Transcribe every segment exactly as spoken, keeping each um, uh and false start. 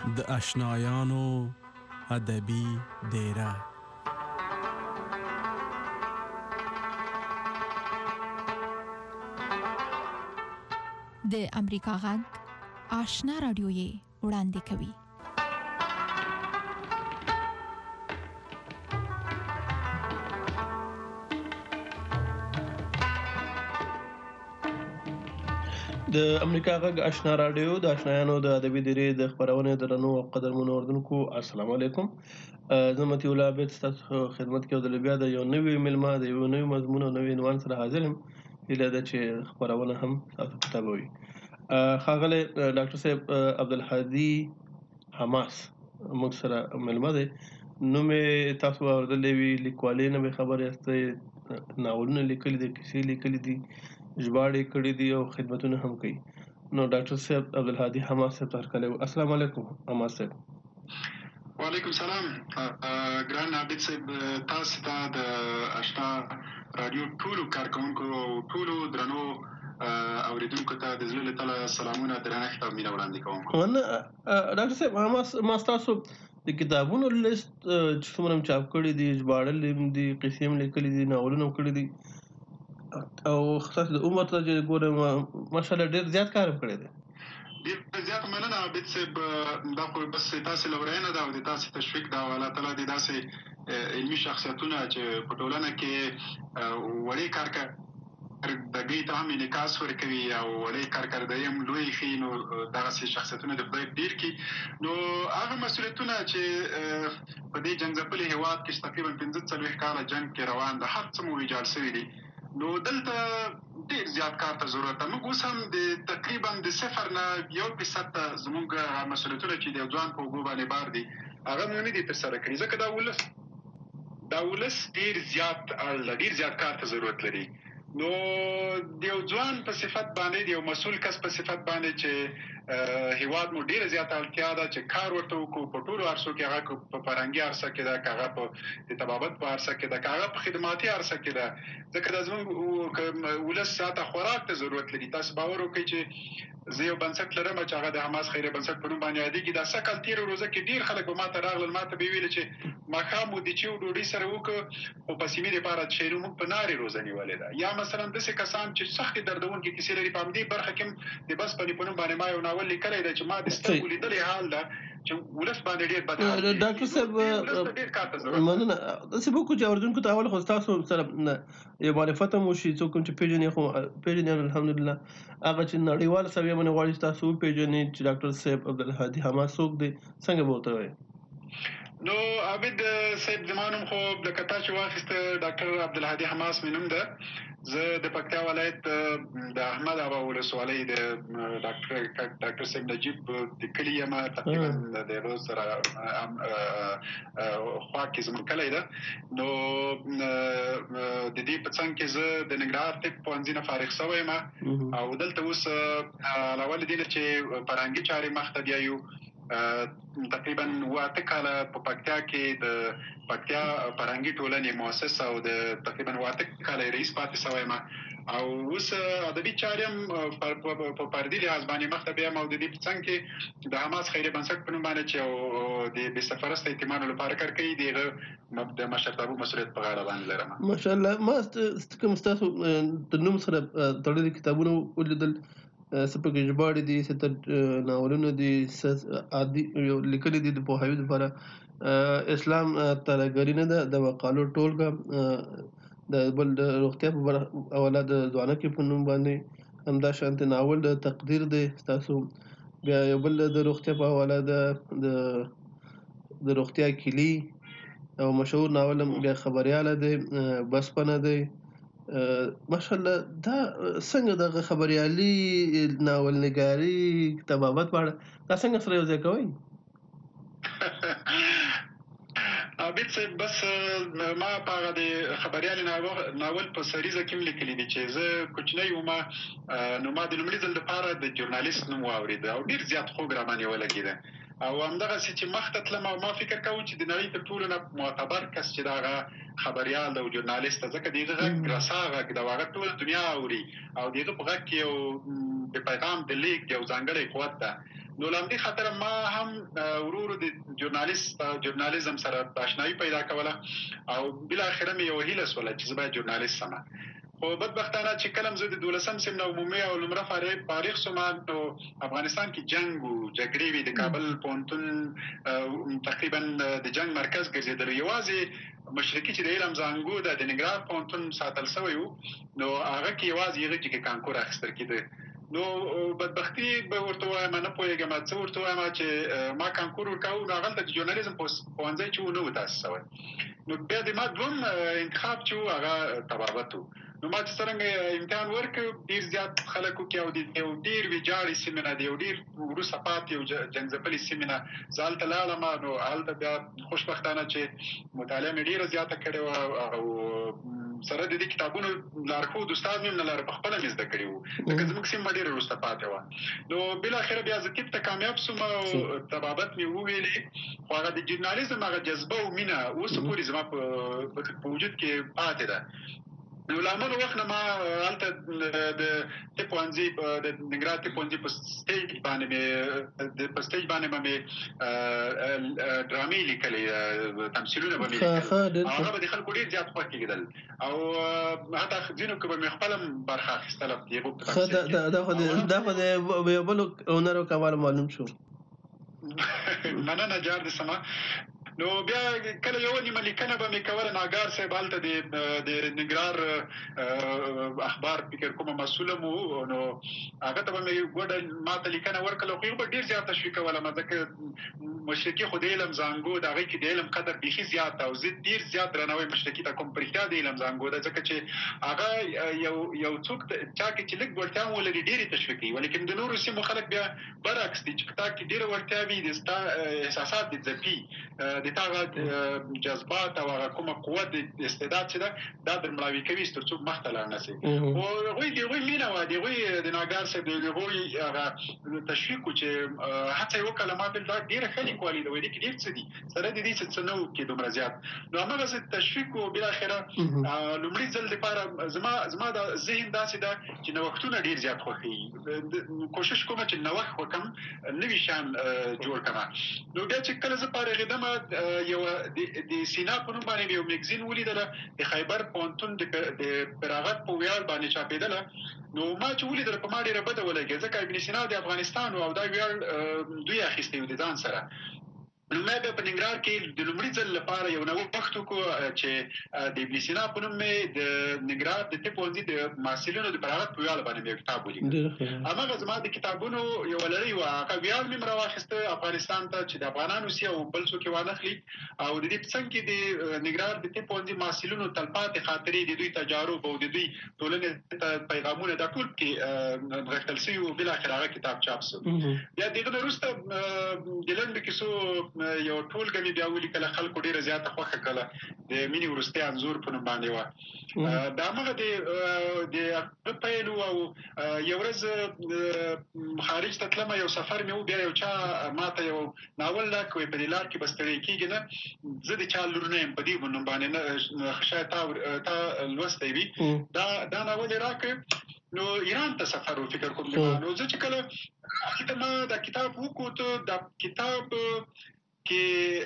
د آشنایانو ادبي دیره. د امریکا غږ آشنا رادیو یې وړاندې کوي. د امریکا غږ آشنا رادیو د آشنایانو د ادبي دیرې د خپرونې درنو او قدرمنو اورېدونکو السلام علیکم. زه متي الله عابد ستاسو خدمت کې او د بیا د یو نوي مېلمه د یو نوي مضمون او نوي عنوان سره حاضر یم. هیله ده چې خپرونه هم تاسو ته وي. ښاغلی ډاکټر صاحب عبدالهادي حماس موږ سره مېلمه دی. نوم یې تاسو اورېدلی وي، لیکوالۍ نه بې خبر یاستئ، ناولونه لیکلي دي، کیسې لیکلي دي، ژباړې کړي دي او خدمتونه هم کوي. نو ډاکټر صاحب عبدالهادي حماس صاحب ته هرکلی. السلام علیکم حماس صاحب. وعلیکم سلام ګران عابد صاحب، تاسو ته د آشنا رادیو ټولو کارکوونکو او ټولو درنو اوریدونکو ته د زړه له تله سلامونه، درنښت او مینه وړاندې کوم. ډاکټر صاحب حماس، ما ستاسو د کتابونو لیست چې څومره هم چاپ کړي دي، ژباړلي هم دي، قصې هم لیکلي دي، ناولونه هم کړي دي، او ستاسو د عمر ته چې ګورم ماشاءالله ډېر زیات کار هم کړی دی. ډېر زیات مننه عابد صاحب. دا خو بس تاسې لورینه ده او د تاسې تشویق ده او الله تعالی دې داسې علمي شخصیتونه چې په ټولنه کې وړې کارکردګۍ ته هم انعکاس ورکوي او وړې کارکردګۍ هم لوی ښیي، نو دغسې شخصیتونه د خدای ډېر کړي. نو هغه مسؤلیتونه چې په دې جنګ ځپلي هېواد کې تقریبا پنځه څلوېښت کاله جنګ کې روان ده، هر څه مو ویجاړ شوي دي، نو دلته ډېر زیات کار ته ضرورت ده. موږ اوس هم د تقریبا د صفر نه یو فیصد ته زموږ مسؤلیتونه چې د یو ځوان په اوږو باندې بار دي، هغه مو نه دي ترسره کړي، ځکه دا ولس دا ولس ډېر زیات اړ ډېر زیات کار ته ضرورت لري. نو د یو ځوان په صفت باندې، د یو مسؤل کس په صفت باندې چې هېواد مو ډېره زیاته اړتیا ده چې کار ورته وکړو په ټولو عرصو کې، هغه په فرهنګي عرصه کې ده، که هغه په د طبابت په عرصه کې ده، که هغه په خدماتي عرصه کې ده، ځکه دا زموږ ولس زیاته خوراک ته ضرورت لري. تاسو باور وکړئ چې زه یو بنسټ لرم چې هغه د حماس خیریه بنسټ په نوم باندې یادېږي. دا سږ کال تېره روزه کې ډېر خلک به ما ته راغلل، ما ته به یې ویل چې ماښام مو د چیو ډوډۍ سره وکړه، خو په سیمې دپاره چې موږ په نارې روزه نیولې ده. یا مثلا داسې کسان چې سختې دردونکې کیسې لري، په همدې برخه کې هم د بس پنې په نوم باندې ما یو ناول لیکلی دی چې ما د سترګو لیدلی حال ده چې ولس باندې ډېر بد حال دی. ډاکټر صاحب مننه. داسې به وکړو چې اورېدونکو ته اول خو ستاسو سره یو معرفت هم وشي، څوک هم چې پېژني خو پېژني الحمدلله. هغه چې نړیوال سویه باندې غواړي ستاسو وپېژني چې ډاکټر صاحب عبدالهادي حماس څوک دی، څنګه به ورته وایي؟ نو عابد صاحب زما نوم خو لکه تا چې واخیسته ډاکټر عبدالهادي حماس مې نوم ده. زه د پکتیا ولایت د احمد ابا ولسوالۍ د ډاکټر ډاکټر صاحب نجیب د کلي یم، تقریبا د هغه سره خوا کې زموږ کلی ده. نو د دې په څنګ کې زه د ننګرهار طب پوهنځي نه فارغ شوی یم او دلته اوس علاوه له دې نه چې فرهنګي چارې مخ ته بیایو، تقریبا اوه اته کاله په پکتیا کې د پکتیا فرهنګي ټولنې مؤسس او د تقریبا اوه اته کاله رئیس پاتې شوی یم او اوس ادبي چارې هم په فردي لحاظ باندې مخ ته بیایم او د دې په څنګ کې د حماس خیریه بنسټ په نوم باندې چې د بې سرپرسته یتیمانو لپاره کار کوي، د هغه د مشرتابه مسؤلیت په غاړه باندې لرم. ماشاءالله. ما کوم ستاسو د نوم سره تړلي کتابونه ولیدل، څه پکې ژباړې دي، څه ناولونه دي، څه لیکلي دي د پوهاوي لپاره. اسلام ترهګري نه ده، د مقالو ټولګه، د بل د روغتیا په حواله د ځوانکې په نوم باندې همدا شانتې ناول د تقدیر دی ستاسو، بیا یو بل د روغتیا په حواله د د روغتیا کلي او مشهور ناول بیا خبریاله دی، بسپنه دی. ماشاءالله. دا څنګه دغه خبریالي، ناول نګاري، طبابت په اړه دا څنګه سره یو ځای کوئ؟ عابد صاحب بس ما په هغه د خبریالي ناول په سریزه کې هم لیکلي دي چې زه کوچنی وم، نو ما د لومړي ځل لپاره د ژورنالیست نوم واورېده او ډېر زیات خوږ راباندې ولګېده او همدغسې چې مخته تلم او ما فکر کوم چې د نړۍ تر ټولو نه معتبر کس چې د هغه خبریال او ژورنالیست ده، ځکه د هغه غږ رسا غږ ده او هغه ټوله دنیا اوري او د هغه په غږ کې یو د پیغام د لیږد یو ځانګړی قوت ده. نو لامدې خاطر ما هم ورور د ژورنالیست ژورنالیزم سره آشنایي پیدا کوله او بل اخر مې یو هیله سوله چې زه باید ژورنالیست سم خو بدبختانه چې کلم زه د دولسم سیم نو عمومي او لمړه فارغ شوم نو افغانستان کې جنگ او جګړې وي د کابل پونتون تقریبا د جنگ مرکز ګرځېدل یوازې مشرقي چې د علم زانګو د ننګرهار پونتون ساتل شوی وو نو هغه کې یوازې یو چې کانکور اخیستل کېده نو بدبختی به ورته وایم نه پوهېږم څه ورته وایم چې ما کانکور ورکاو نو هغلته د ژورنالیزم پوهنځی چې و نه و تاسیس شوی نو بیا د ما دوم انتخاب چې و هغه طبابت و نو ما چې څرنګه امتحان ورکړ ډېر زیات خلکو کې او د یو ډېر ویجاړې سیمې نه د یو ډېر وروسته پاتې یو جنګ ځپلې سیمې نه زه هلته لاړم نو هلته بیا خوشبختانه چې مطالعه مې ډېره زیاته کړې وه او سره د دې کتابونو لارښود استاد مې نه لاره په خپله مې زده کړي وو ځکه زموږ سیمه ډېره وروسته پاتې وه نو بالاخره بیا زه طب ته کامیاب شوم او طبابت مې وویلې خو هغه د ژورنالیزم هغه جذبه او مینه اوس پورې زما په وجود کې پاتې ده نو لامل وخت نه ما هلته د طب پوهنځي د ننګرهار طب پوهنځي په سټیج باندې مې په سټیج باندې به مې ډرامې لیکلې تمثیلونه به مې لیکل هغه به د خلکو ډېر زیات خوښ کېدل او حتی ځینو کې به مې خپله هم برخه اخیستله د هغو په تمثیل کې دا خو د یو بل هنر او کمال معلوم شو مننه جار د سما نو بیا کله یو نیمه لیکنه به مې کوله ناګار صاحب هلته د ننګرهار اخبار فکر کومه مسؤله مو نو هغه ته به مې ګوډه ما ته لیکنه ورکړله خو هغه به ډېر زیات تشویق کوله ما ځکه مشرقي خو د علم زانګو د هغې کې د علم قدر بیخي زیات او زه ډېر زیات درناوی مشرقي ته کوم په رښتیا د علم زانګو ده ځکه چې هغه یو یو څوک چا کې چې لږ وړتیا هم ولري ډېرې تشویق کوي ولیکن د نورو سیمو خلک بیا برعکس دي چې په تا کې ډېره وړتیا وي د ستا احساسات دې ځپي د تا هغه جذبات او هغه کومه قوت د استعداد چې ده دا در مړاوي کوي تر څو مخته لاړ نه شي خو هغوی د هغوی مینه وه د هغوی د ناګار صاحب د هغوی هغه تشویق و چې هڅه یې وکړله ما بل دا ډېره ښه لیکوالي ده وایي دې کې ډېر څه دي سره د دې څه څه نه و کې دومره زیات نو هماغسې تشویق و بالاخره لومړي ځل دپاره زما زما د ذهن داسې ده چې نوښتونه ډېر زیات خوښوي کوشش کومه چې نوښت وکړم نوي شیان جوړ کړم نو بیا چې کله زه فارغېدم یو د سینا په نوم باندې یو میګزین ولیدله د خیبر پوهنتون د فراغت په ویاړ باندې چاپېدله نو ما چې ولیدله په ما ډېره بده ولګېده ځکه ابن سینا د افغانستان او دا ویاړ دوی اخیستی و د ځان سره نو ما بیا په ننګرهار کې د لومړي ځل لپاره یو نوښت وکړو چې د ابن سینا په نوم مې د ننګرهار د طب پوهنځي د محصلینو د فراغت په ویاړ باندې مې یو کتاب ولیکه هماغه زما د کتابونو یوه لړۍ وه هغه ویاړ مې م راواخیسته افغانستان ته چې د افغانانو سي او بل څوک یې وانخلي او د دې په څنګ کې د ننګرهار د طب پوهنځي محصلینو تلپاتې خاطرې د دوی تجارب او د دوی ټولنې ته پیغامونه دا ټول کې نغښتل شوي وو بالاخره هغه کتاب چاپ شو بیا د هغه نه وروسته د لنډو کیسو یو ټولګه مې بیا ولیکله خلکو ډېره زیاته خوښه کړله د مینې وروستی انځور په نوم باندې وه د همغه د هغه پیل و او یو ورځ خارج ته تلمه یو سفر مې و بیا یو چا ما ته یو ناول راکړی په دې لار کې به ستړی کېږي نه زه د چا لور نه یم په دې نوم باندې نه شاید تا لوستی وي دا دا ناول یې راکړ نو ایران ته سفر و فکر کوم نو زه چې کله هلته ما دا کتاب وکوت دا کتاب کې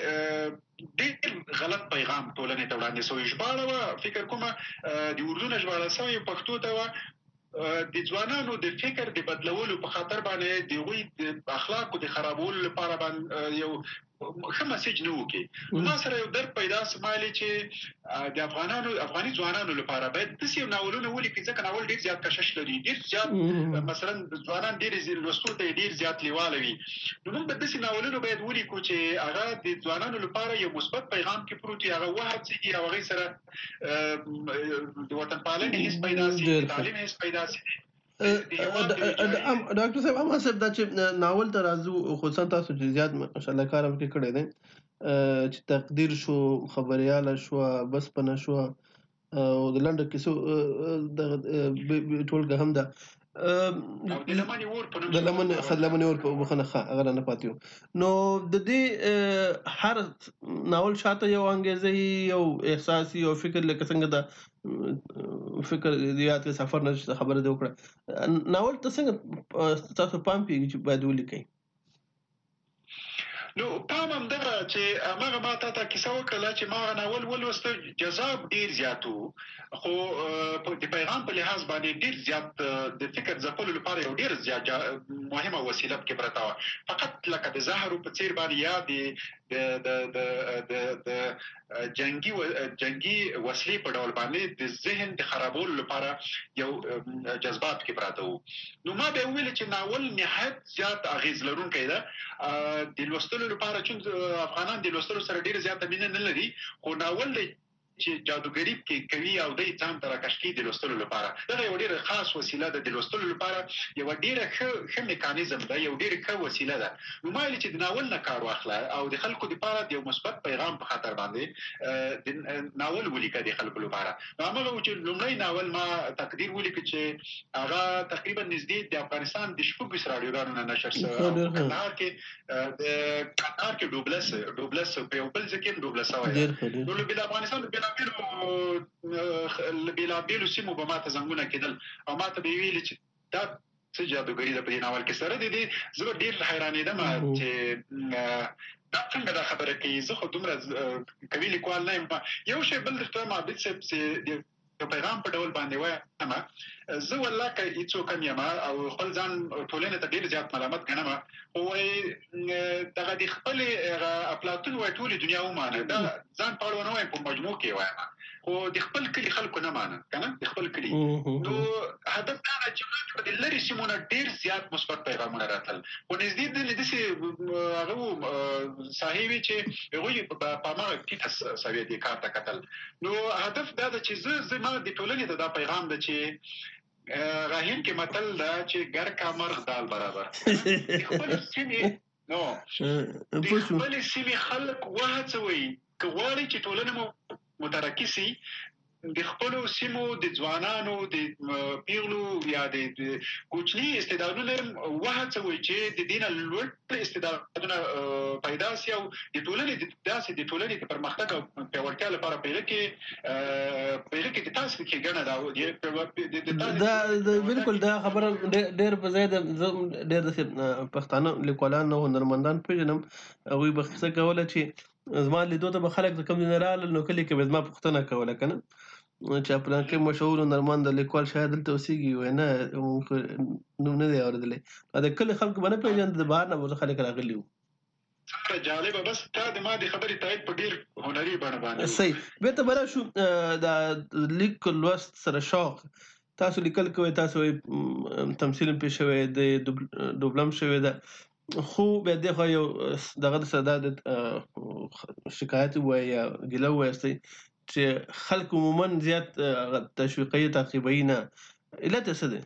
ډېر غلط پیغام ټولنې ته وړاندې شوی ژباړه وه فکر کومه د اردو نه ژباړه شوې پښتو ته وه د ځوانانو د فکر د بدلولو په خاطر باندې د هغوی د اخلاقو د خرابولو لپاره باندې یو ښه مسیج نه و کې ما سره یو درد پیدا شو ما ویلې چې د افغانانو افغاني ځوانانو لپاره باید داسې یو ناولونه ولیکي ځکه ناول ډېر زیات کشش لري ډېر زیات مثلا ځوانان ډېر لوستو ته یې ډېر زیات لیواله وي نو موږ به داسې ناولونه باید ولیکو چې هغه د ځوانانو لپاره یو مثبت پیغام کې پروت وي هغه وهڅېږي او هغې سره د وطن پالنې حس پیدا شي د تعلیم حس پیدا شي ډاکټر صاحب هم صاحب دا چې ناول ته راځو خصوصا تاسو چې زیات ماشاءالله کار هم کې کړی دی چې تقدیر شو خبریاله شوه بسپنه شوه او د لنډو کیسو ټولګه هم ده د لمنې اور په د لمنې اور په بخښنه ښه هغه رانه پاتې وو نو د دې هر ناول شاته یو انګیزه یو احساس یو فکر لکه څنګه د فکر یاد کې سفر نه خبره دې وکړه ناول ته څنګه تاسو پام پیږي چې باید ولیکئ نو پام هم دغه چې هغه ما ته ته کیسه وکړله چې ما هغه ناول ولوسته، جذاب ډېر زیات و، خو د پیغام په لحاظ باندې ډېر زیات د فکر ځپلو لپاره یو ډېر زیات مهمه وسیله پکې پرته وه. فقط لکه د زهرو په څېر باندې یا د د د د د جنګي جنګي وسلې په ډول باندې د ذهن د خرابولو لپاره یو جذبات پکې پراته وو. نو ما به ویل چې ناول نهایت زیات اغېز لرونکی ده. د لوستلو لپاره چې افغانان د لوستلو سره ډېره زیاته مینه نه لري، خو ناول دی چې جادوګري کې کوي او د ځان ته راکش کړي د لوستلو لپاره. دا یو ډېره خاص وسیله ده د لوستلو لپاره، یو ډېره ښه ښه میکانیزم ده، یو ډېره ښه وسیله ده. نو ما ویل چې د ناول نه کار واخله او د خلکو لپاره د یو مثبت پیغام په خاطر باندې د ناول ولیکه د خلکو لپاره. نو هغه و چې لومړی ناول ما تقدیر ولیکه چې هغه تقریبا نږدې د افغانستان د شپږو رادیوګانو نه نشر شوی او کندهار کې د کندهار کې ډوبلس ډوبلس په یو بل ځای کې ډوبلس وایي. نو د افغانستان بېلابېلو بېلابېلو سیمو به ماته زنګونه کېدل او ماته به یې ویلي چې دا څه جادوګري ده په دې ناول کې. سره د دې زه به ډېر حیرانېدم چې دا څنګه دا خبره کوي، زه خو دومره قوي لیکوال نه یم. یو شی بل درته وایم عابد صاحب چې د پیغام په ډول باندې وایم، زه والله که هېڅوک هم یم او خپل ځان ټولنې ته ډېر زیات ملامت ګڼم، خو وایي دغه د خپلې افلاطون وایي ټولې دنیا ومانه. دا ځان په اړه ونه وایم، په مجموع کې وایم، خو د خپل کلي خلکو نه مانه که نه، د خپل کلي. نو هدف دا ده چې په د لرې سیمو نه ډېر زیات مثبت پیغامونه راتلل، خو نږدې ډلې داسې هغه وو ساحې وې چې هغوی په هماغه ټیټه سویې دې کار ته کتل. نو هدف دا ده چې زه زما د ټولنې ته دا پیغام ده چې راهین کې متل ده چې ګر کا مرغ دال برابر. د خپلې سیمې نو د خپلې سیمې خلک وهڅوئ که غواړئ چې ټولنه مو مترقي سي، د خپلو سیمو د ځوانانو د پیغلو یا د کوچني استعدادونه وهڅوئ چې د دې نه لوړ استعدادونه پیدا سي او د ټولنې داسې د ټولنې د پرمختګ او پیاوړتیا لپاره په هغه کې په هغه کې د تاسو کې ګڼه ده. دا بالکل دا خبره ډېر په ځای ده. زه ډېر داسې پښتانه لیکوالان او هنرمندان پېژنم، هغوی به کیسه کوله چې زما لیدو ته به خلک د کوم ځای نه راغلل، نو کلي کې به زما پوښتنه کوله که نه چې پلانکي مشهور هنرمند لیکوال شاید دلته اوسېږي. وایي نه موږ نوم نه دی اورېدلی. د کلي خلکو به نه پېژند، د بهر نه به خلک راغلي وو. څومره جالبه، بس تا د ما د خبرې تایید په ډېر هنري بڼه باندې. صحیح. بېرته به راشو د لیک لوست سره شوق. تاسو لیکل کوئ، تاسو تمثیل هم پې شوی دی، دوبلم شوې ده، خو بیا دې خوا یو دغه د سره دا د شکایت ووایي یا ګیله ووایاستئ چې خلک عموما زیات تشویقوي، تعقیبوي نه. علت یې څه دی؟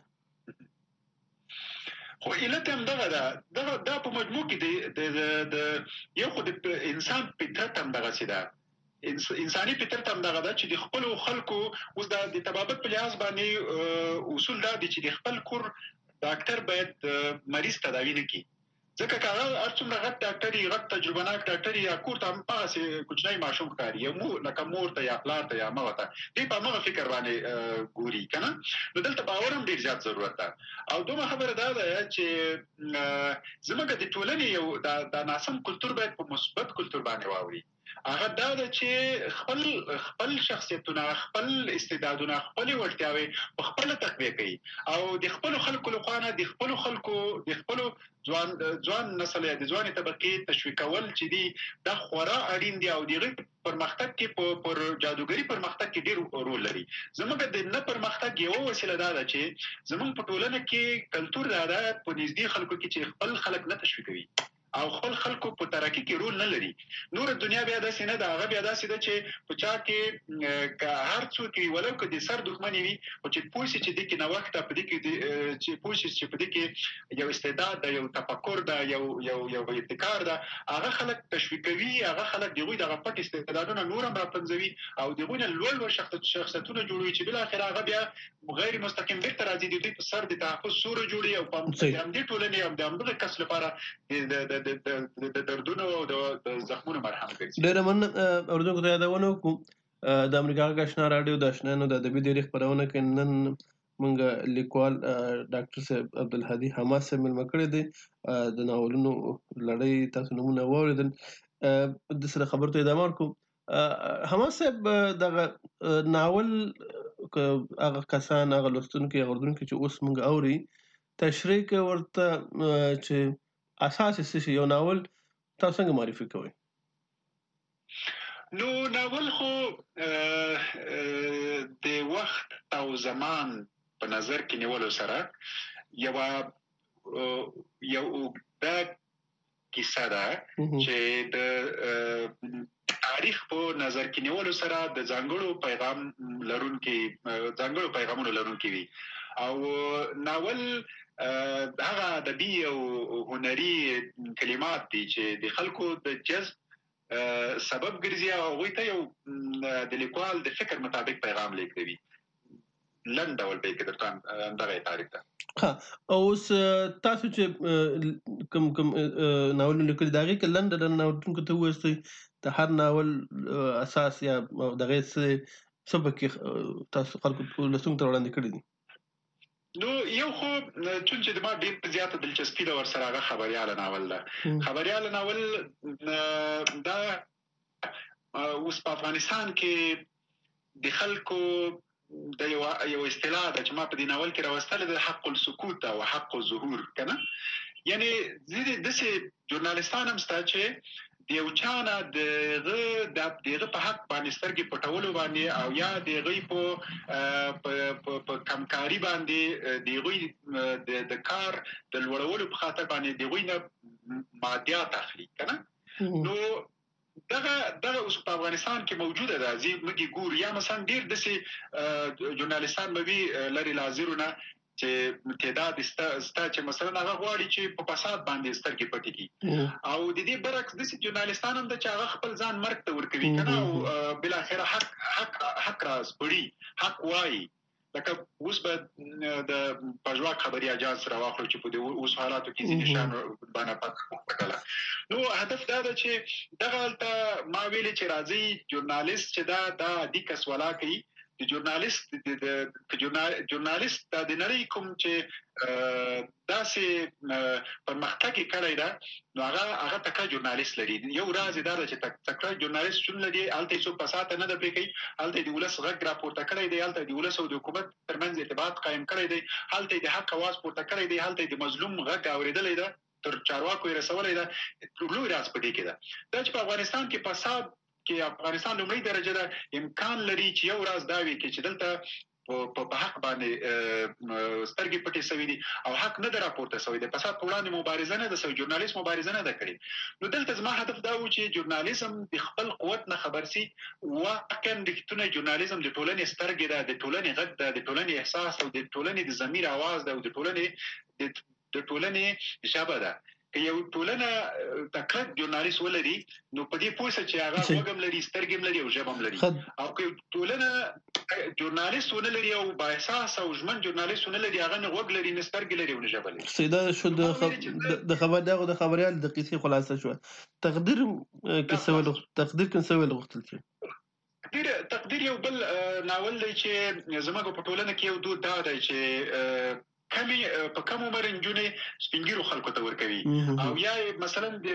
خو علت هم دغه ده، دغه دا په مجموع کې د یو خو د انسان فطرت هم دغسې ده، انساني فطرت هم دغه ده چې د خپلو خلکو اوس د طبابت په لحاظ باندې اصول دا دي چې د خپل کور ډاکټر باید مریض تداوي نه کړي، ځکه که هغه هر څومره غټ ډاکټر وي، غټ تجربه ناک ډاکټر وي، یا کور ته هماغسې کوچنی ماشوم ښکاري، یو لکه مور ته یا پلار ته یا مغه ته، دوی په همغه فکر باندې ګوري که نه. نو دلته باور هم ډېر زیات ضرورت ده. او دومره خبره دا ده چې زموږ د ټولنې یو دا ناسم کلتور باید په مثبت کلتور باندې واوړي. هغه دا ده چې خپل خپل شخصیتونه، خپل استعدادونه، خپلې وړتیاوې په خپله تقویه کوي او د خپلو خلکو لخوا نه د خپلو خلکو د خپلو ځوان ځوان نسل یا د ځوانې طبقې تشویق کول چې دي دا خورا اړین دي او د هغوی پرمختګ کې پر جادوګري پرمختګ کې ډېر رول لري. زموږ د نه پرمختګ یوه وسیله دا ده چې زموږ په ټولنه کې کلتور دا ده په نږدې خلکو کې چې خپل خلک نه تشویقوي او خپل خلکو په ترقي کې رول نه لري. نور دنیا بیا داسې نه ده، هغه بیا داسې ده چې په چا کې که هر څوک وي ولو که د سر دښمني وي، خو چې پوه شي چې دې کې نوښت ده، په دې کې چې پوه شي چې په دې کې یو استعداد ده، یو تفکر ده، یو یو یو ابتکار ده، هغه خلک تشویقوي، هغه خلک د هغوی دغه پټ استعدادونه نور هم راپنځوي او د هغوی نه لوړ لوړ شخصیتونه جوړوي چې بالاخره هغه بیا غیر مستقیم بېرته راځي د دوی په سر د تحفظ سوری جوړوي او په همدې ټولنې او د همدغه کس لپاره د دردونو او د زخمونو مرهم ګرځي. ډېره مننه. اورېدونکو ته یادونه وکړو د امریکا غږ اشنا راډیو د اشنایانو د ادبي ډیرې خپرونه کې نن مونږ لیکوال ډاکټر صاحب عبدالهادي حماس صاحب مېلمه کړی دی. د ناولونو لړۍ تاسو نومونه واورېدل. د سره خبرو ته ادامه ورکړو. حماس صاحب دغه ناول هغه کسان هغه لوستونکي هغه اردونکي چې اوس مونږ اوري تشریح کوي ورته چې اساس یې څه شي، یو ناول تاسو څنګه معرفي کوئ؟ نو ناول خو د وخت او زمان په نظر کې نیولو سره یوه یو اوږده کیسه ده چې د تاریخ په نظر کې نیولو سره د ځانګړو پیغام لرونکي ځانګړو پیغامونو لرونکي وي. او ناول هغه ادبي او هنري کلمات دي چې د خلکو د جذب سبب ګرځي او هغوی ته یو د لیکوال د فکر مطابق پیغام لیږدوي. لنډ ډول به یې که درته همدغه یې تعریف ده. اوس تاسو چې کوم کوم ناولونه لیکلي د هغې کې لنډه ډله اورېدونکو ته ووایاستئ د هر ناول اساس یا دغې څه څه پکې تاسو خلکو لوستونکو ته وړاندې کړي دي؟ نو یو خو چون چې د ما ډېر زیاته دلچسپي ده ورسره هغه خبریاله ناول ده. خبریاله ناول دا اوس په افغانستان کې د خلکو د یو یو اصطلاح ده چې ما په دې ناول کې راوستلې ده، حق السکوت او حق الظهور که نه. یعنې ځینې داسې ژورنالستان هم شته چې د یو چا نه د هغه د هغه په حق باندې سترګې پټولو باندې او یا د هغوی په کمکاري باندې د هغوی د کار د لوړولو په خاطر باندې د هغوی نه مادیات اخلي که نه. نو دغه دغه اوس په افغانستان کې موجوده ده. زه موږ یې ګورو یا مثلا ډېر داسې ژورنالستان به وي لرې له حاضرو نه چې تعداد سته چې مثلا هغه غواړي چې په فساد باندې سترګې پټې کړي، او د دې برعکس داسې ژورنالستان هم ده چې هغه خپل ځان مرګ ته ورکوي که نه، او بالاخره حق حق حق راسپړي، حق وایي. لکه اوس به د پژواک خبري اجاز سره واخلو چې په دې اوس حالاتو کې ځینې شیان باندې پکړه. نو هدف دا ده چې دغه هلته ما ویلې چې راځي ژورنالست چې دا دا عادي کس ولا کوي. د ژورنالست د ژورنالست دا د نړۍ کوم چې داسې پرمختګ یې کړی ده نو هغه هغه تکړه ژورنالست لري. یو راز یې دا ده چې تکړه ژورنالست شتون لري، هلته یې څوک فساد ته نه ده پرې کوي، هلته یې د ولس غږ راپورته کړی دی، هلته یې د ولس او د حکومت ترمنځ ارتباط قایم کړی دی، هلته یې د حق اواز پورته کړی دی، هلته یې د مظلوم غږ اورېدلی ده، تر چارواکو یې رسولی ده. لوی راز په دې کې ده دا چې په افغانستان کې فساد کې افغانستان لومړۍ درجه ده. امکان لري چې یو راز دا وي چې دلته په حق باندې سترګې پټې شوي دي او حق نه ده راپورته شوی دی. فساد په وړاندې مبارزه نه ده شوې، ژورنالیست مبارزه نه ده کړې. نو دلته زما هدف دا و چې ژورنالیزم د خپل قوت نه خبر سي. واقعا رښتونی ژورنالیزم د ټولنې سترګې ده، د ټولنې غږ ده، د ټولنې احساس او د ټولنې د ضمیر اواز ده او د ټولنې د ټولنې ژبه ده. که یو ټولنه تکړه ژورنالیست ولري نو په دې پوه شه چې هغه غوږ هم لري، سترګې هم لري او ژبه هم لري. او که ټولنه ژورنالیست ونه لري او با احساس او ژمن ژورنالیست ونه لري، هغه نه غوږ لري، نه سترګې لري او نه ژبه لري. سیدا شو د خبر دغه د خبريال د قصې خلاصه شو. تقدیر کې څه ول تقدیر کې څه ول غوښتل شي؟ تقدیر تقدیر یو بل ناول دی چې زموږ په ټولنه کې یو دود دا دی چې کمی په کم عمر نجونې سپین ږیرو خلکو ته ورکوي او یا مثلا د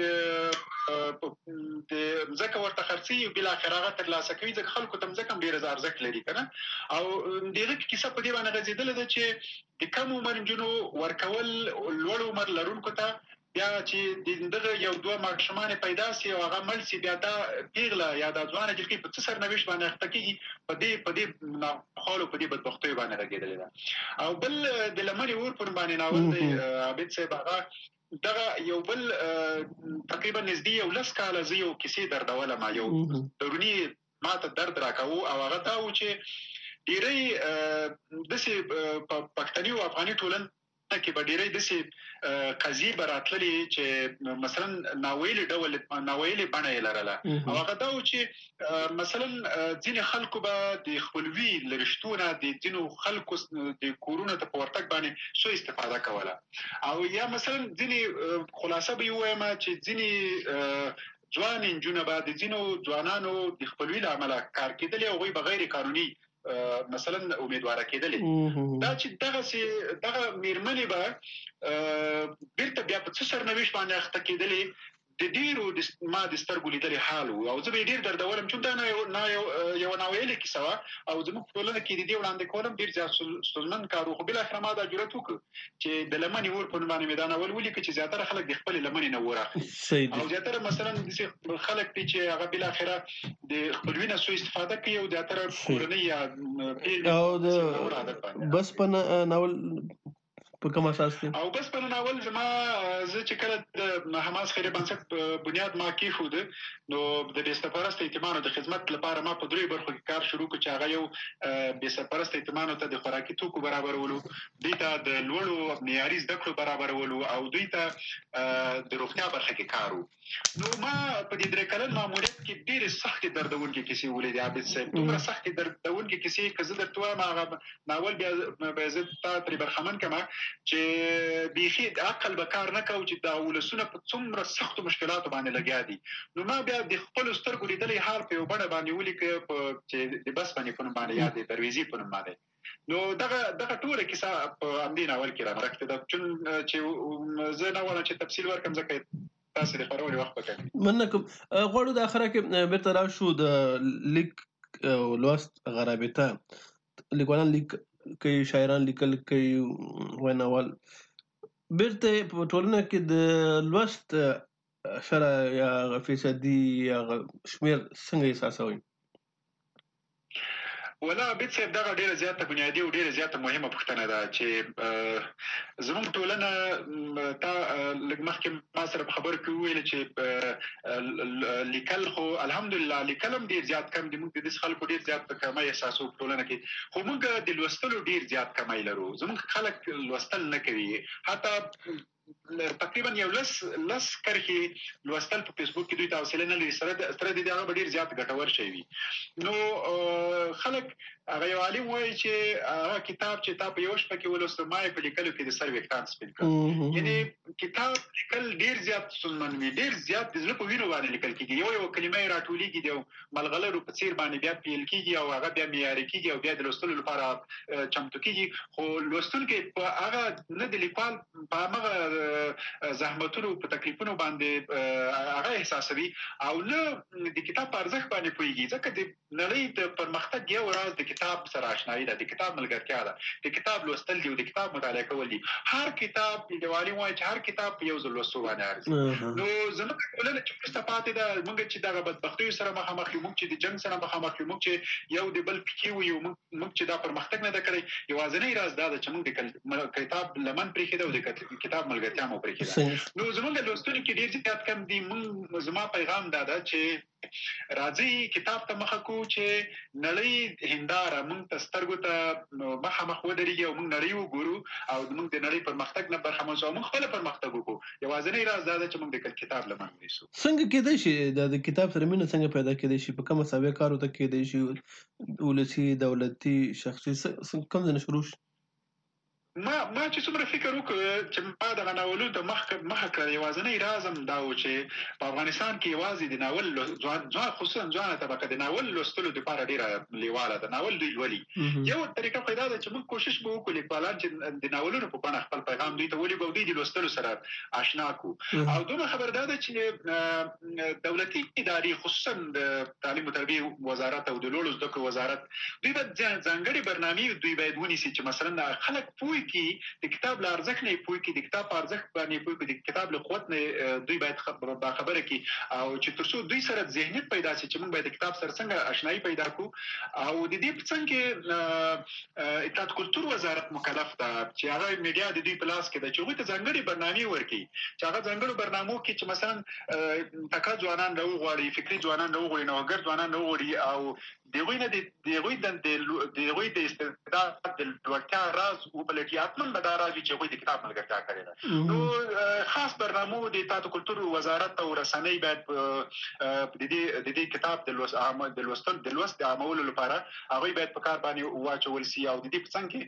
ځمکه ورته خرڅوي او بالاخره هغه ترلاسه کوي ځکه خلکو ته ځمکه هم ډېره ارزښت لري که نه. او د هغې کیسه په دې باندې غځېدلې ده چې د کم عمر نجونو ورکول لوړ عمر لرونکو ته، بیا چې دغه یو دوه ماشومان پیدا سي او هغه مړ سي، بیا دا پیغله یا دا ځوانه جلکۍ په څه سرنوشت باندې اخته کېږي، په دې په دې ناخوالو په دې بدبختیو باندې غږېدلې ده. او بل د لمرې اور پر باندې ناول دی عابد صاحب، هغه دغه یو بل تقریبا نږدې یو لس کاله زه یو کیسې دردولم، یو دروني ماته درد راکاوه او هغه دا و چې ډېری داسې پښتني او افغاني ټولنه کې به ډېری داسې قضیې به راتللې چې مثلا ناویلي ډول ناویلي بڼه یې لرله. او هغه دا و چې مثلا ځینې خلکو به د خپلوي له رشتو نه د ځینو خلکو د کورونو ته په ورتګ باندې سوء استفاده کوله. او یا مثلا ځینې خلاصه به یې ووایم چې ځینې ځوان نجونه به د ځینو ځوانانو د خپلوي له امله کار کېدلې او هغوی به غیر قانوني مثلا امیدواره کېدلې دا چې دغه سي دغه میرمنې به بیرته بیا په څه سرنوشت باندې اخته کېدلې د ډیرو ما د سترګو لیدلې حال و او زه به ډیر دردولم چې دا نه یو یو ناویلې کیسه وه او زموږ په ټولنه کې د دې وړاندې کولم ډیر زیات ستونزمن کار و خو بالاخره ما دا جرأت وکړ چې د لمنې اور په نوم باندې مې دا ناول ولیکه چې زیاتره خلک د خپلې لمنې نه اور اخلي او زیاتره مثلا داسې خلک دي چې هغه بالاخره د خپلوي نه سوء استفاده کوي او زیاتره کورنۍ یا او د بس په ناول په کوم اساس دی او بس په ناول زما زه چې کله د حماس خیري بنسټ بنیاد ما کېښود نو د بېسرپرسته یتیمانو د خدمت لپاره ما په دریو برخو کې کار شروع کړ چې هغه یو بېسرپرسته یتیمانو ته د خوراکي توکو برابرولو، دوی ته د لوړو معیاري زده کړو برابرولو او دوی ته د روغتیا برخه کې کار و. نو ما په دې درې کلن ماموریت کې ډېرې سختې دردونکې کیسې ولیدې عابد صاحب، دومره سختې دردونکې کیسې که زه درته وایم هغه ناول بیا زه تا ترې برخمن کړم چې بیخي عقل به کار نه کوو چې دا ولسونه په څومره سختو مشکلاتو باندې لګیا دي. نو ما بیا د خپلو سترګو لیدلی حال په یو بڼه باندې ولیکه چې د بس باندې په نوم باندې یا د درویزې په نوم باندې. نو دغه دغه ټوله کیسه په همدې ناول کې رانغښتې ده چې زه نه غواړم چې تفصیل ورکړم ځکه تاسو د خپرونې وخت به کوي. مننه کوم. غواړو د اخره کې بېرته راشو د لیک لوست غرابطه. لیکوالان لیک کوي، شاعران لیکل کوي، ویناوال. بیرته په ټولنه کې د لوست شرح یا فیصدي یا شمېر څنګه احساسوئ؟ ولا عابد صاحب دغه ډیره زیاته بنیادي او ډیره زیاته مهمه پوښتنه ده چې زموږ ټولنه تا لږ مخکې ما سره په خبرو کې وویل چې لیکل خو الحمدلله لیکل هم ډیر زیات کم دي. موږ د داسې خلکو ډیر زیات کمی احساسوو په ټولنه کې، خو موږ د لوستلو ډیر زیات کمی لرو. زموږ خلک لوستل نه کوي، حتی تقریبا یو لس لس کرښې لوستل په فیسبوک کې دوی ته حوصله نه لري، سره د دې هغه به ډېر زیات ګټور شی وي. نو خلک هغه یو عالم وایي چې هغه کتاب چې تا په یوه شپه کې ولوسته ما یې په لیکلو کې د سر ویښتان سپین کړ. یعنې کتاب لیکل ډېر زیات ستونزمن وي، ډېر زیات د زړه په وینو باندې لیکل کېږي. یو یو کلمه یې راټولېږي، د یو ملغلرو په څېر باندې بیا پیل کېږي او هغه بیا معیاري کېږي او بیا د لوستلو لپاره چمتو کېږي. خو لوستونکی په هغه نه د لیکوال په همغه زحمتونو په تکلیفونو باندې هغه احساسوي او نه د کتاب په ارزښت باندې پوهېږي. ځکه د نړۍ د پرمختګ یو راز د کتاب سره اشنایي ده، د کتاب ملګرتیا ده، د کتاب لوستل دي او د کتاب مطالعه کول دي. هر کتاب یو عالم وایي چې هر کتاب په یو ځل لوستو باندې ارزي. نو زموږ ټولنه چې وروسته پاتې ده، موږ چې دغه بدبختیو سره مخامخ یو، موږ چې د جنګ سره مخامخ یو، موږ چې یو د بل پکې وو، موږ چې دا پرمختګ نه ده کړی، یوازینی راز دا ده چې موږ د کتاب لمن پرېښې ده او د کتاب ملګرتیا مو پرېښې ده. نو زموږ لوستونکي ډېر زیات کم دي. موږ زما پیغام دا ده چې راځئ کتاب ته مخه کړو چې نړۍ هنداره موږ ته سترګو ته مخامخ ودرېږي او موږ نړۍ وګورو او موږ د نړۍ پرمختګ نه برخمن شو او موږ خپله پرمختګ وکړو. یوازینی راز دا ده چې موږ د کتاب لمن ونیسو. څنګه کېدای شي د کتاب سره مینه څنګه پیدا کېدای شي؟ په کومه سابقه کار ورته کېدای شي؟ ولسي، دولتي، شخصي، کوم ځای نه شروع شي؟ ما ما چې څومره فکر وکړ چې ما دغه ناولونو ته مخه کړه، یوازینی راز هم دا و چې په افغانستان کې یوازې د ناول ځوان خصوصا ځوانه طبقه د ناول لوستلو دپاره ډېره لیواله ده. ناول دوی لولي. یو طریقه پیدا ده چې موږ کوشش به وکړو لیکوالان چې د ناولونو په بڼه خپل پیغام دوی ته ولېږو او دوی د لوستلو سره آشنا کړو. او دومره خبره دا ده چې دولتي ادارې خصوصا د تعلیم و تربیې وزارت او د لوړو زده کړو وزارت دوی باید ځانګړې برنامې دوی باید ونیسي چې مثلا خلک پوه کی د کتاب له ارزښت نه پوه کی، د کتاب په ارزښت باندې پوه کی، د کتاب له قوت نه دوی باید باخبره کی او چې تر څو دوی سره ذهنیت پیدا شي چې موږ باید د کتاب سره څنګه آشنایي پیدا کړو. او د دې په څنګ کې اطلاعات کلتور وزارت مکلف ده چې هغه میډیا د دوی په لاس کې ده چې هغوی ته ځانګړې برنامې ورکړي چې هغه ځانګړو برنامو کې چې مثلا تکړه ځوانان راوغواړي، فکري ځوانان راوغواړي، نوښتګر ځوانان راوغواړي او د هغوی نه د هغوی د هغوی د استعداد د لوړتیا راز وبلټي. حتما به دا راز وي چې هغوی د کتاب ملګرتیا کړې ده. نو خاص برنامو د اطلاعات کلتور وزارت او رسنۍ باید د دې د دې کتاب د لوستل د لوست د عامولو لپاره هغوی باید په کار باندې واچول سي او د دې په څنګ کې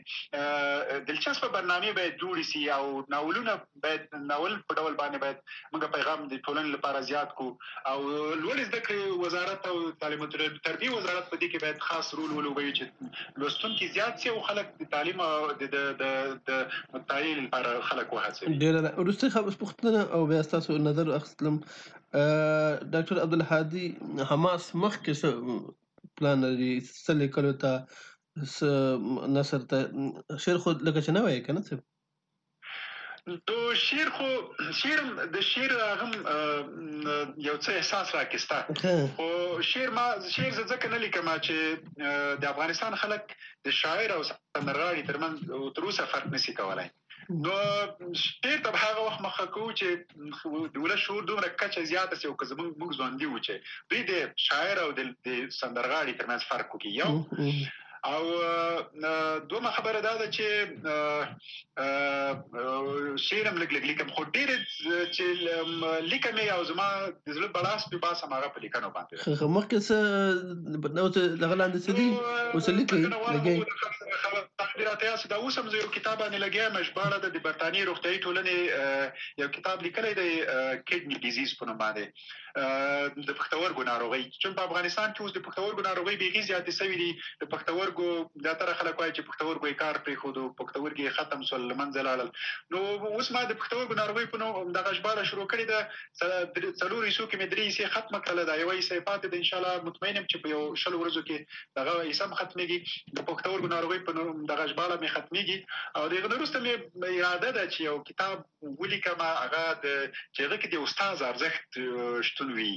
دلچسپه برنامې باید جوړې سي او ناولونه باید ناول په ډول باندې باید موږ پیغام د ټولنې لپاره زیات کړو. او لوړې زده کړې وزارت او تعلیم او تربیې وزارت په دې کې باید خاص رول ولوبوي چې لوستونکي زیات شي او خلک د تعلیم او د د د مطالعې لپاره خلک وهڅوي. ډېره وروستۍ خبره پوښتنه او بیا ستاسو نظر اخیستلم. ډاکټر عبدالهادي حماس مخکې څه پلان لري، څه لیکلو ته، څه نثر ته؟ شعر خو لکه چې نه وایي که نه صاحب؟ نو شعر خو شعر د شعر هغه یو څه احساس راکسته، خو شعر ما شعر زه ځکه نه لیکم چې د افغانستان خلک د شاعر او سندرغاړي ترمنځ تر اوسه فرق نشي کولی. نو شعر ته به هغه وخت مخه کوو چې د ولس شعور دومره کچه زیاته شي او که زموږ موږ ژوندي وو چې دوی د شاعر او د سندرغاړي ترمنځ فرق وکړي. یو او دومره خبره دا ده چې شعر هم لږ لږ لیکم، خو ډېرې چې لیکم یې او زما د زړه بړاس پې باسم هغه په لیکنو باندې. مخکې څه دغه لاندې څه دي اوس لیکئ لګئ؟ تقدیرات یاست دا اوس هم زه یو کتاب باندې لګیا یم، ژباړه ده د برطانیې روغتیایي ټولنې یو کتاب لیکلی دی کډني ډیزیز په نوم باندې، د پښتورګو ناروغۍ. چون په افغانستان کې اوس د پښتورګو ناروغۍ بیخي زیاتې سوي دي. د پښتورګو زیاتره خلک وایي چې پښتورګو یې کار پرېښودو، پښتورګي یې ختم شول، له منځه لاړل. نو اوس ما د پښتورګو ناروغۍ په نوم دغه ژباړه شروع کړې ده. څلورو حصو کې مې درې حصې ختمه کړله ده، یوه حصه یې پاتې ده. انشاءالله مطمئن یم چې په یو شلو ورځو کې دغه حصه هم ختمېږي، د پښتورګو ناروغۍ په نوم دغه ژباړه مې ختمېږي. او د هغه نه وروسته مې اراده ده چې یو کتاب ولیکم، هغه د چې هغه کې د استاد ارزښت شتون وي،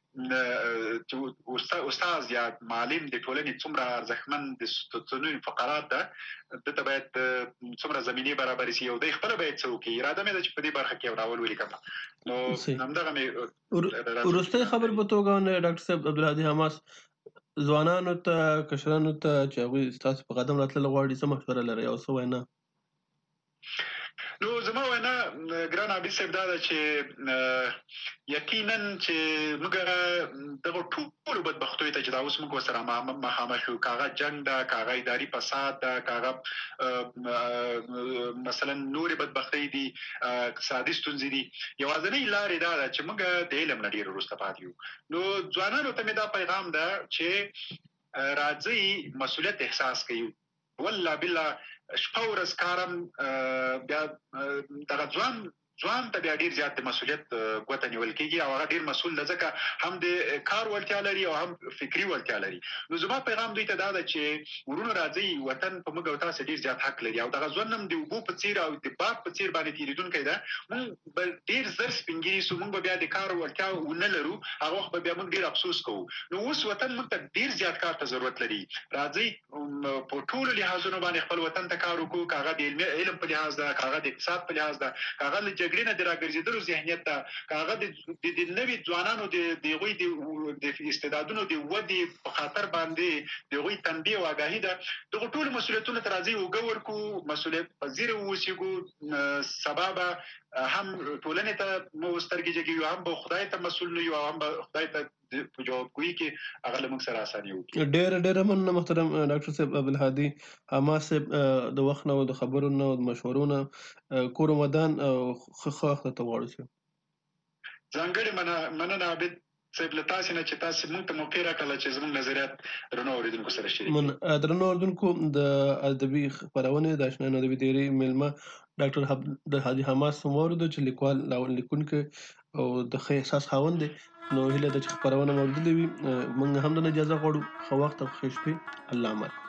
چې استاد یا معلم د ټولنې څومره ارزښتمن د ستونزو فقرات ده، دته باید څومره زمینې برابرې شي او دی خپله باید څه وکړي. اراده مې ده چې په دې برخه کې یو ناول ولیکم. نو همدغه مې وروستی خبر په توګه ډاکټر صاحب عبدالهادي حماس ځوانانو ته، کشرانو ته چې هغوی ستاسو په قدم راتلل غواړي څه مشوره لرئ او څه وینا؟ نو زما وینا ګران عابد صاحب دا ده چې یقینا چې موږ دغه ټولو بدبختیو ته چې دا اوس موږ ورسره مخامخ یو، که هغه جنګ ده، که هغه اداري فساد ده، که هغه مثلا نورې بدبختۍ دي، اقتصادي ستونزې دي، یوازینۍ لارې دا ده چې موږ د علم نه ډېر وروسته پاتې یو. نو ځوانانو ته مې دا پیغام ده چې راځئ مسؤلیت احساس کوي. والله بالله شپه ورځ کارم، بیا دغه ځوان ځوان ته بیا ډېر زیات د مسؤلیت ګوته نیول کېږي او هغه ډېر مسؤل ده، ځکه هم د کار وړتیا لري او هم فکري وړتیا لري. نو زما پیغام دوی ته دا ده چې ورونو راځئ، وطن په موږ او تاسو ډېر زیات حق لري او دغه ژوند هم د اوبو په څېر او د باد په څېر باندې تېرېدونکی ده. موږ به ډېر زر سپینګیري سو، موږ به بیا د کار وړتیا ونه لرو، هغه وخت به بیا موږ ډېر افسوس کوو. نو اوس وطن موږ ته ډېر زیات کار ته ضرورت لري. راځئ په ټولو لحاظونو باندې خپل وطن ته کار وکړو، که هغه د علم په لحاظ ده، که هغه د اقتصاد په لحاظ ده، که هغه له جګړې نه د راګرځېدلو ذهنیت ده، که هغه د نوي ځوانانو د هغوی د استعدادونو د ودې په خاطر باندې د هغوی تنبیه او آګاهي ده. دغو ټولو مسؤلیتونو ته راځئ اوږه ورکړو، مسؤلیت پذیره واوسېږو. سبا به هم ټولنې ته مو سترګې جګوي، هم به خدای ته مسؤل نه یو، هم به خدای ته په جوابګویي کې هغه له موږ سره اساني وکړي. ډېره ډېره مننه محترم ډاکټر صاحب عبدالهادي حماس صاحب د وخت نه او د خبرو نه او د مشورو نه. کور ودان او ښه وخت ته غواړو صاحب. ځانګړې مننه عابد صاحب له تاسې نه چې تاسې موږ ته موقع راکړله چې زموږ نظریات درنو اورېدونکو سره شریک کړي. درنو اورېدونکو، د ادبي خپرونې د اشنا ادبي تیاري میلمه ډاکټر عبدالهادي حماس هم واورېدو چې لیکوال، ناول لیکونکی او د ښه احساس خاوند دی. نو هیله ده چې خپرونه مو اورېدلې وي. موږ هم د اجازه غواړو. ښه وخت او ښې شپې. الله امان.